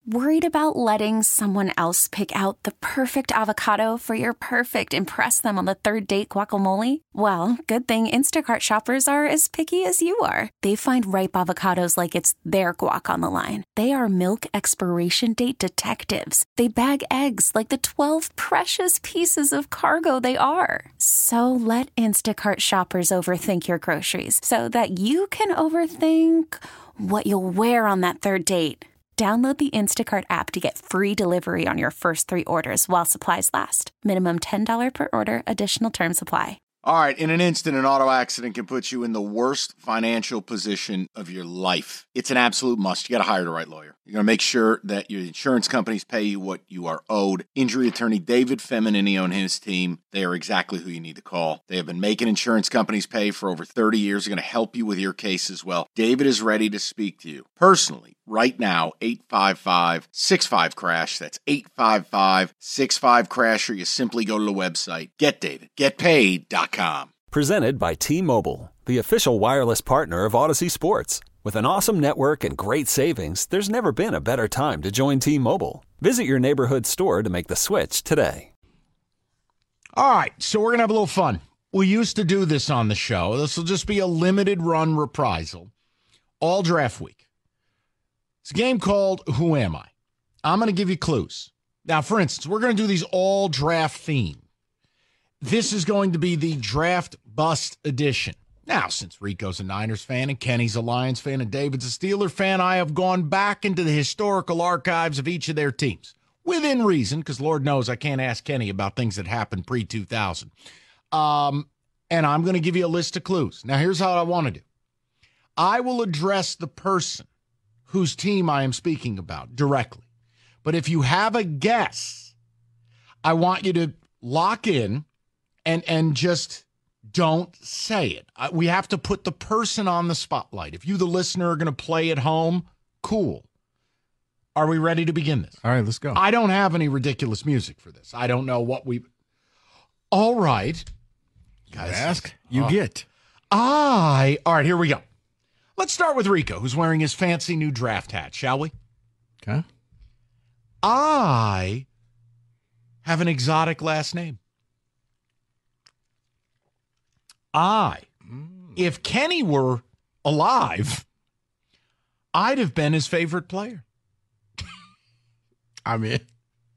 Worried about letting someone else pick out the perfect avocado for your perfect impress them on the third date guacamole? Well, good thing Instacart shoppers are as picky as you are. They find ripe avocados like it's their guac on the line. They are milk expiration date detectives. They bag eggs like the 12 precious pieces of cargo they are. So let Instacart shoppers overthink your groceries so that you can overthink what you'll wear on that third date. Download the Instacart app to get free delivery on your first 3 orders while supplies last. Minimum $10 per order. Additional terms apply. All right, in an instant, an auto accident can put you in the worst financial position of your life. It's an absolute must. You got to hire the right lawyer. You're going to make sure that your insurance companies pay you what you are owed. Injury attorney David Feminini and his team, they are exactly who you need to call. They have been making insurance companies pay for over 30 years. They're going to help you with your case as well. David is ready to speak to you personally. Right now, 855-65-CRASH. That's 855-65-CRASH, or you simply go to the website, getdavidgetpaid.com. Presented by T-Mobile, the official wireless partner of Odyssey Sports. With an awesome network and great savings, there's never been a better time to join T-Mobile. Visit your neighborhood store to make the switch today. All right, so we're going to have a little fun. We used to do this on the show. This will just be a limited run reprisal all draft week. It's a game called Who Am I? I'm going to give you clues. Now, for instance, we're going to do these all draft themed. This is going to be the draft bust edition. Now, since Rico's a Niners fan and Kenny's a Lions fan and David's a Steeler fan, I have gone back into the historical archives of each of their teams. Within reason, because Lord knows I can't ask Kenny about things that happened pre-2000. And I'm going to give you a list of clues. Now, here's how I want to do. I will address the person whose team I am speaking about directly. But if you have a guess, I want you to lock in and just don't say it. We have to put the person on the spotlight. If you, the listener, are going to play at home, cool. Are we ready to begin this? All right, let's go. I don't have any ridiculous music for this. I don't know what we... All right. Guys, ask, you get. All right, here we go. Let's start with Rico, who's wearing his fancy new draft hat, shall we? Okay. I have an exotic last name. If Kenny were alive, I'd have been his favorite player. I'm in.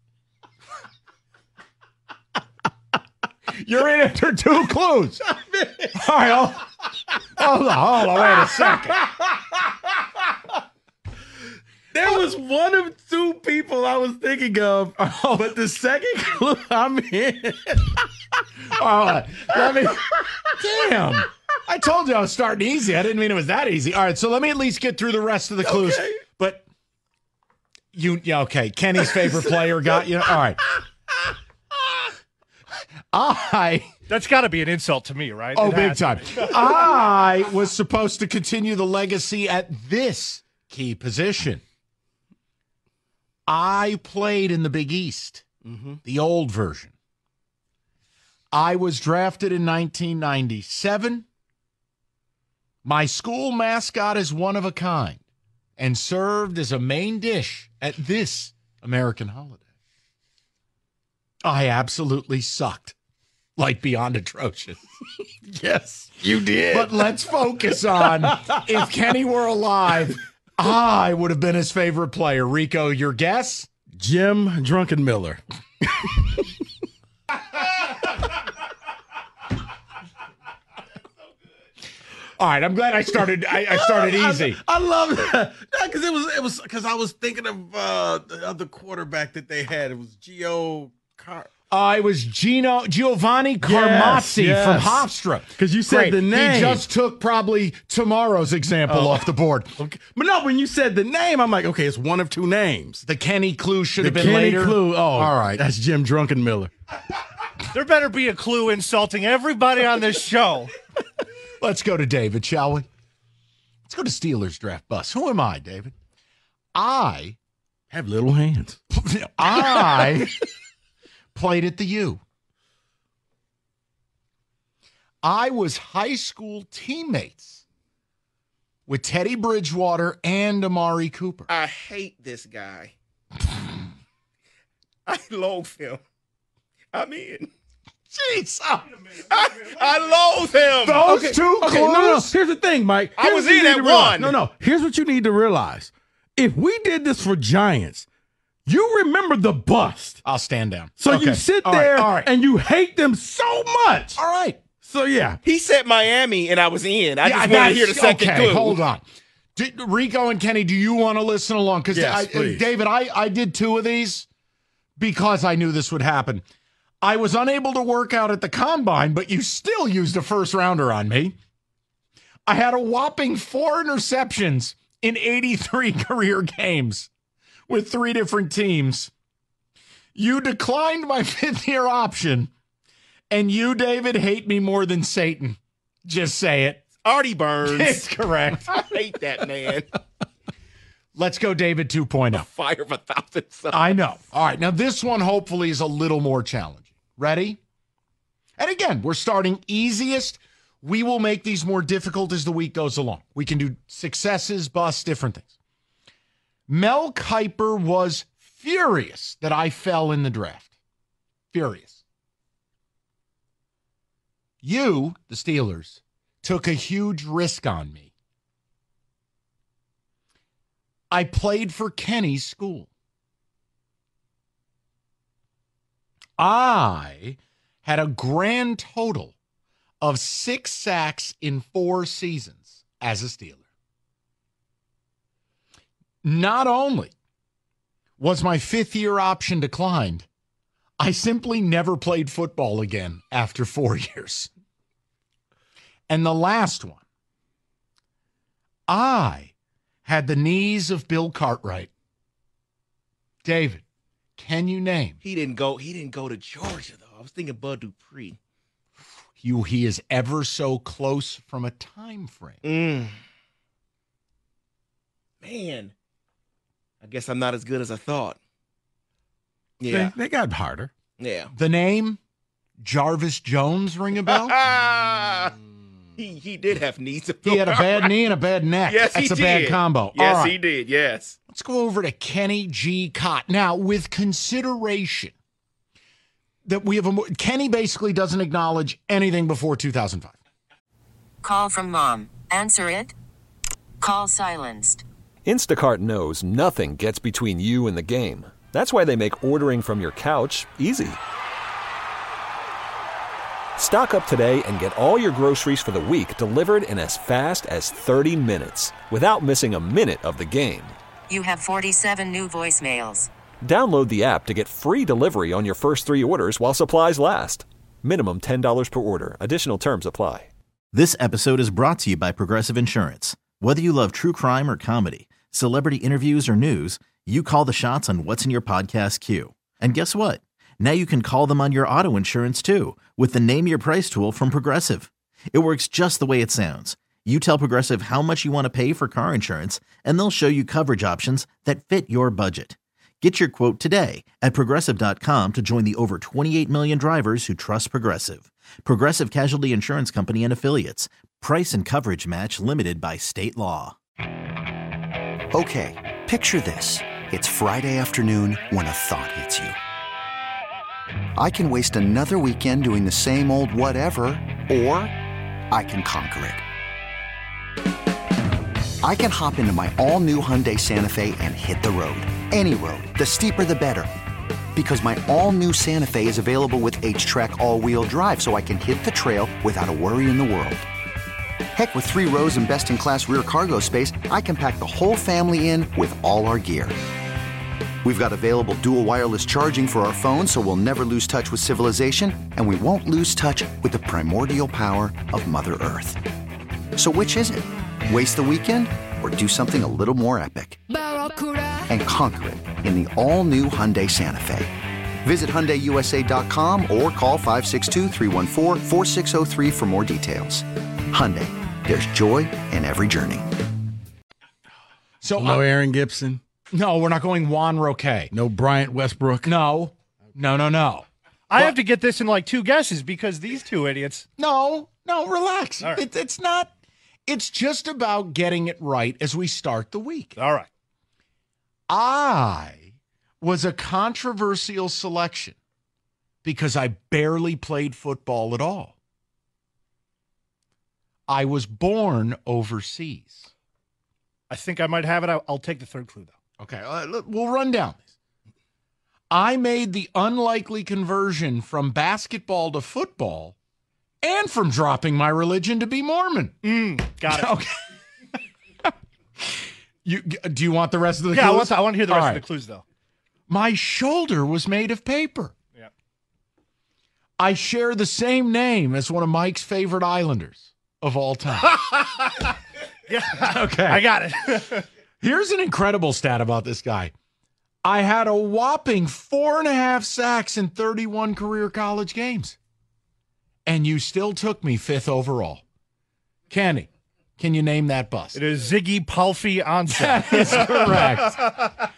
You're in after 2 clues. All right, hold on, wait a second. There was one of 2 people I was thinking of, but the second clue I'm in. All right, damn. I told you I was starting easy. I didn't mean it was that easy. All right, so let me at least get through the rest of the clues. Okay. But okay, Kenny's favorite player got you. All right. That's got to be an insult to me, right? Oh, big time. I was supposed to continue the legacy at this key position. I played in the Big East, the old version. I was drafted in 1997. My school mascot is one of a kind and served as a main dish at this American holiday. I absolutely sucked. Like beyond atrocious. Yes, you did. But let's focus on if Kenny were alive, I would have been his favorite player. Rico, your guess? Jim Druckenmiller. All right, I'm glad I started. I started easy. I love that because it was because I was thinking of the other quarterback that they had. It was It was Giovanni Carmazzi from Hofstra. Because you said the name. He just took probably tomorrow's example off the board. Okay. But no, when you said the name, I'm like, okay, it's one of 2 names. The Kenny clue should have The been Kenny later. clue. Oh, all right. That's Jim Druckenmiller. There better be a clue insulting everybody on this show. Let's go to David, shall we? Let's go to Steelers draft bus. Who am I, David? I have little hands. I played at the U. I was high school teammates with Teddy Bridgewater and Amari Cooper. I hate this guy. I loathe him. I'm in. Jeez. I loathe him. Those two clues? No. Here's the thing, Mike. I was in at one. No. Here's what you need to realize. If we did this for Giants, you remember the bust. I'll stand down. So you sit there all right. and you hate them so much. All right. So, yeah. He said Miami, and I was in. I just want to hear the second clue. Hold on. Rico and Kenny, do you want to listen along? Because please. David, I did two of these because I knew this would happen. I was unable to work out at the combine, but you still used a first rounder on me. I had a whopping 4 interceptions in 83 career games with 3 different teams. You declined my 5th-year option, and you, David, hate me more than Satan. Just say it. Artie Burns. It's correct. I hate that man. Let's go, David 2.0. Fire of 1,000 suns. I know. All right. Now, this one hopefully is a little more challenging. Ready? And again, we're starting easiest. We will make these more difficult as the week goes along. We can do successes, busts, different things. Mel Kiper was furious that I fell in the draft. Furious. You, the Steelers, took a huge risk on me. I played for Kenny's school. I had a grand total of 6 sacks in 4 seasons as a Steeler. Not only was my 5th-year option declined, I simply never played football again after 4 years. And the last one, I had the knees of Bill Cartwright. David, can you name? He didn't go to Georgia, though. I was thinking Bud Dupree. He is ever so close from a time frame. Man, I guess I'm not as good as I thought. Yeah. They got harder. Yeah. The name, Jarvis Jones, ring a bell? He did have knees. He had a bad knee and a bad neck. Yes, That's he a did. bad combo. Yes, All right. he did. Yes. Let's go over to Kenny G. Cott. Now, with consideration that we have Kenny basically doesn't acknowledge anything before 2005. Call from mom. Answer it. Call silenced. Instacart knows nothing gets between you and the game. That's why they make ordering from your couch easy. Stock up today and get all your groceries for the week delivered in as fast as 30 minutes without missing a minute of the game. You have 47 new voicemails. Download the app to get free delivery on your first 3 orders while supplies last. Minimum $10 per order. Additional terms apply. This episode is brought to you by Progressive Insurance. Whether you love true crime or comedy, celebrity interviews or news, you call the shots on what's in your podcast queue. And guess what? Now you can call them on your auto insurance too with the Name Your Price tool from Progressive. It works just the way it sounds. You tell Progressive how much you want to pay for car insurance, and they'll show you coverage options that fit your budget. Get your quote today at Progressive.com to join the over 28 million drivers who trust Progressive. Progressive Casualty Insurance Company and Affiliates. Price and coverage match limited by state law. Okay, picture this. It's Friday afternoon when a thought hits you. I can waste another weekend doing the same old whatever, or I can conquer it. I can hop into my all-new Hyundai Santa Fe and hit the road. Any road. The steeper, the better. Because my all-new Santa Fe is available with H-Track all-wheel drive, so I can hit the trail without a worry in the world. Heck, with 3 rows and best-in-class rear cargo space, I can pack the whole family in with all our gear. We've got available dual wireless charging for our phones, so we'll never lose touch with civilization, and we won't lose touch with the primordial power of Mother Earth. So which is it? Waste the weekend or do something a little more epic? And conquer it in the all-new Hyundai Santa Fe. Visit HyundaiUSA.com or call 562-314-4603 for more details. Hyundai, there's joy in every journey. So No Aaron Gibson. No, we're not going Juan Roque. No Bryant Westbrook. No. I have to get this in like 2 guesses because these 2 idiots. No, relax. All right. It's not. It's just about getting it right as we start the week. All right. I was a controversial selection because I barely played football at all. I was born overseas. I think I might have it. I'll take the third clue, though. Okay, we'll run down this. I made the unlikely conversion from basketball to football and from dropping my religion to be Mormon. Got it. Okay. Do you want the rest of the clues? Yeah, I want to hear the rest of the clues, though. My shoulder was made of paper. Yeah. I share the same name as one of Mike's favorite Islanders of all time. Yeah. Okay. I got it. Here's an incredible stat about this guy. I had a whopping 4.5 sacks in 31 career college games. And you still took me 5th overall. Kenny, can you name that bust? It is Ziggy Palfy Ansah. That is correct.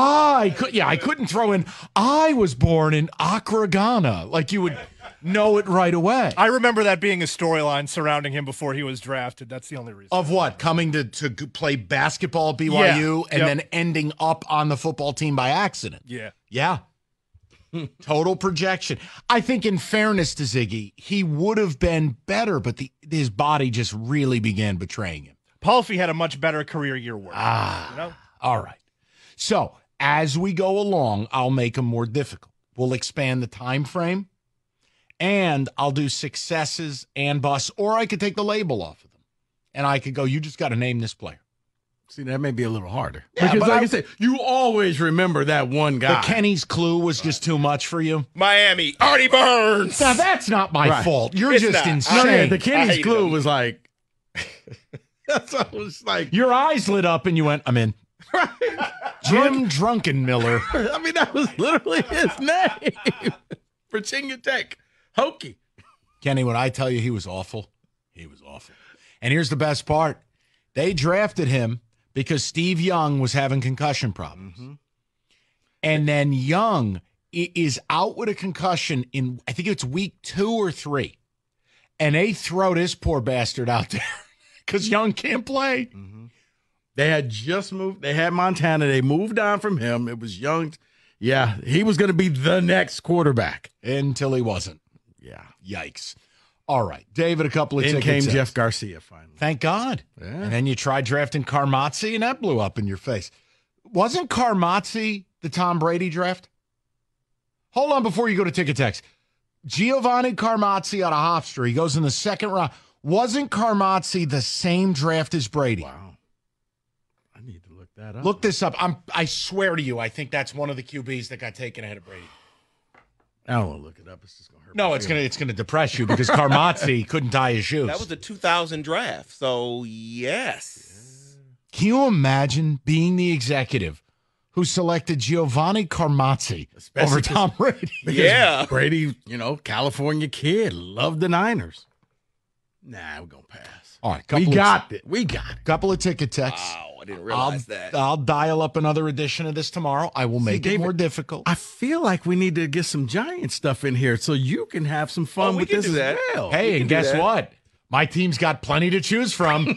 I couldn't throw in, I was born in Accra, Ghana. Like you would know it right away. I remember that being a storyline surrounding him before he was drafted. That's the only reason. Of what? Coming to play basketball at BYU and then ending up on the football team by accident. Yeah. Yeah. Total projection. I think in fairness to Ziggy, he would have been better, but his body just really began betraying him. Palfy had a much better career year work. All right. So as we go along, I'll make them more difficult. We'll expand the time frame. And I'll do successes and busts, or I could take the label off of them. And I could go, you just got to name this player. See, that may be a little harder. Yeah, because like I said, you always remember that one guy. The Kenny's clue was just too much for you. Miami, Artie Burns. Now, that's not my fault. You're It's just not. insane. No, yeah, the Kenny's clue him. was like, that's what I was like. Your eyes lit up and you went, I'm in. Jim Drunkenmiller. I mean, that was literally his name. Virginia Tech. Hokie. Kenny, when I tell you he was awful, he was awful. And here's the best part. They drafted him because Steve Young was having concussion problems. Mm-hmm. And then Young is out with a concussion in, I think it's week 2 or 3. And they throw this poor bastard out there because Young can't play. Mm-hmm. They had just moved. They had Montana. They moved on from him. It was Young. Yeah, he was going to be the next quarterback. Until he wasn't. Yeah. Yikes. All right. David, a couple of tickets. In came Jeff Garcia finally. Thank God. Yeah. And then you tried drafting Carmazzi, and that blew up in your face. Wasn't Carmazzi the Tom Brady draft? Hold on before you go to Ticket Text. Giovanni Carmazzi out of Hofstra. He goes in the 2nd round. Wasn't Carmazzi the same draft as Brady? Wow. I need to look that up. Look this up. I swear to you, I think that's one of the QBs that got taken ahead of Brady. I don't want to look it up. It's just going to hurt. No, it's gonna depress you because Carmazzi couldn't tie his shoes. That was the 2000 draft. So, yes. Can you imagine being the executive who selected Giovanni Carmazzi over Tom Brady? Yeah. Brady, California kid, loved the Niners. Nah, we're going to pass. All right. We got it. Couple of ticket texts. Wow, I didn't realize that. I'll dial up another edition of this tomorrow. I will make it more difficult. I feel like we need to get some Giant stuff in here so you can have some fun with this as well. Hey, and guess what? My team's got plenty to choose from.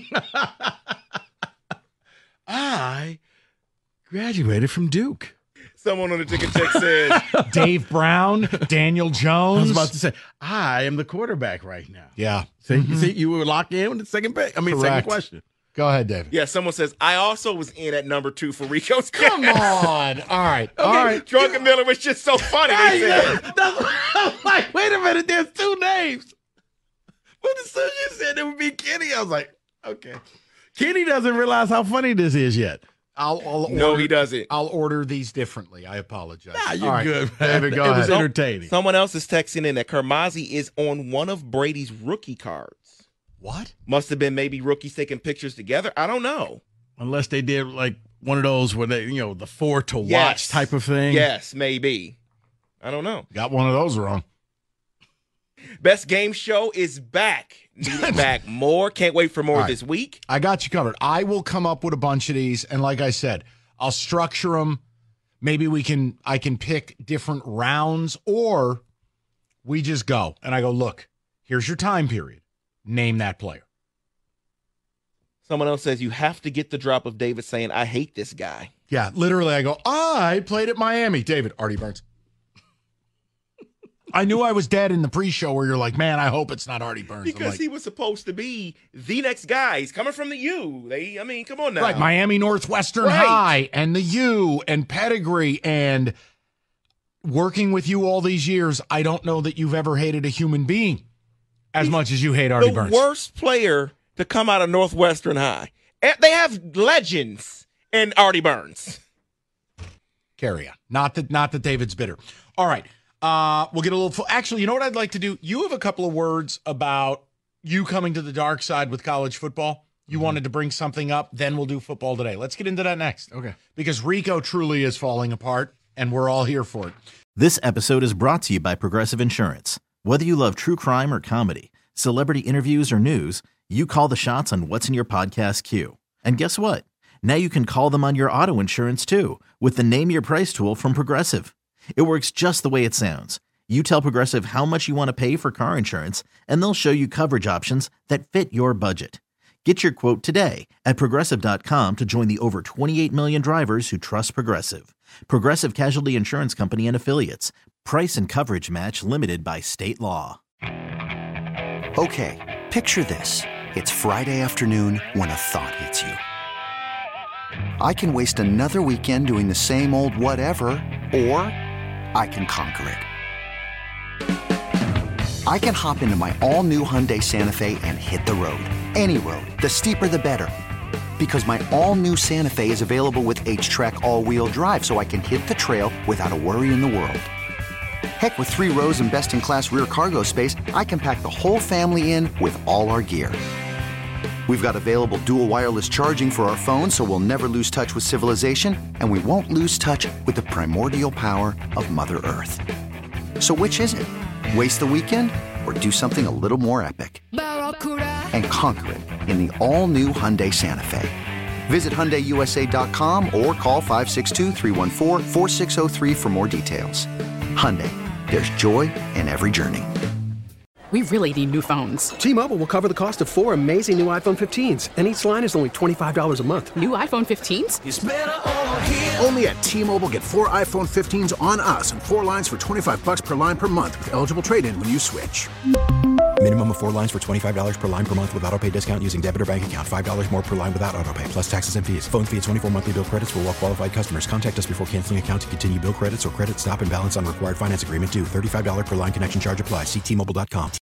I graduated from Duke. Someone on the ticket check says Dave Brown, Daniel Jones. I was about to say, I am the quarterback right now. Yeah. See, you were locked in with the second pick. Second question. Go ahead, David. Yeah, someone says, I also was in at number 2 for Rico's. Come on. All right. Okay, all right. Drunken Miller was just so funny. They said. I'm like, wait a minute, there's 2 names. But as soon as you said it would be Kenny, I was like, okay. Kenny doesn't realize how funny this is yet. He doesn't. I'll order these differently. I apologize. Nah, you're good, man. David, go ahead. It was ahead. entertaining. Someone else is texting in that Carmazzi is on one of Brady's rookie cards. What? Must have been maybe rookies taking pictures together. I don't know. Unless they did like one of those where they, the 4 to watch type of thing. Yes, maybe. I don't know. Got one of those wrong. Best Game Show is back. Need it back more. Can't wait for more this week. I got you covered. I will come up with a bunch of these, and like I said, I'll structure them. Maybe I can pick different rounds, or we just go. And I go, look, here's your time period. Name that player. Someone else says you have to get the drop of David saying, I hate this guy. Yeah, literally, I go, I played at Miami. David, Artie Burns. I knew I was dead in the pre-show where you're like, man, I hope it's not Artie Burns. Because he was supposed to be the next guy. He's coming from the U. Come on now. Right, Miami Northwestern High and the U and pedigree and working with you all these years, I don't know that you've ever hated a human being as much as you hate Artie Burns. The worst player to come out of Northwestern High. They have legends in Artie Burns. Carry on. Not that David's bitter. All right. We'll get a little. Actually, you know what I'd like to do? You have a couple of words about you coming to the dark side with college football. You wanted to bring something up, then we'll do football today. Let's get into that next. Okay. Because Rico truly is falling apart, and we're all here for it. This episode is brought to you by Progressive Insurance. Whether you love true crime or comedy, celebrity interviews or news, you call the shots on what's in your podcast queue. And guess what? Now you can call them on your auto insurance too with the Name Your Price tool from Progressive. It works just the way it sounds. You tell Progressive how much you want to pay for car insurance, and they'll show you coverage options that fit your budget. Get your quote today at Progressive.com to join the over 28 million drivers who trust Progressive. Progressive Casualty Insurance Company and Affiliates. Price and coverage match limited by state law. Okay, picture this. It's Friday afternoon when a thought hits you. I can waste another weekend doing the same old whatever, or I can conquer it. I can hop into my all-new Hyundai Santa Fe and hit the road. Any road. The steeper, the better. Because my all-new Santa Fe is available with H-Track all-wheel drive, so I can hit the trail without a worry in the world. Heck, with 3 rows and best-in-class rear cargo space, I can pack the whole family in with all our gear. We've got available dual wireless charging for our phones, so we'll never lose touch with civilization, and we won't lose touch with the primordial power of Mother Earth. So which is it? Waste the weekend or do something a little more epic? And conquer it in the all-new Hyundai Santa Fe. Visit HyundaiUSA.com or call 562-314-4603 for more details. Hyundai, there's joy in every journey. We really need new phones. T-Mobile will cover the cost of 4 amazing new iPhone 15s, and each line is only $25 a month. New iPhone 15s? It's better over here. Only at T-Mobile, get 4 iPhone 15s on us and 4 lines for $25 per line per month with eligible trade-in when you switch. Minimum of 4 lines for $25 per line per month with autopay discount using debit or bank account. $5 more per line without autopay, plus taxes and fees. Phone fee at 24 monthly bill credits for well-qualified customers. Contact us before canceling account to continue bill credits or credit stop and balance on required finance agreement due. $35 per line connection charge applies. See T-Mobile.com.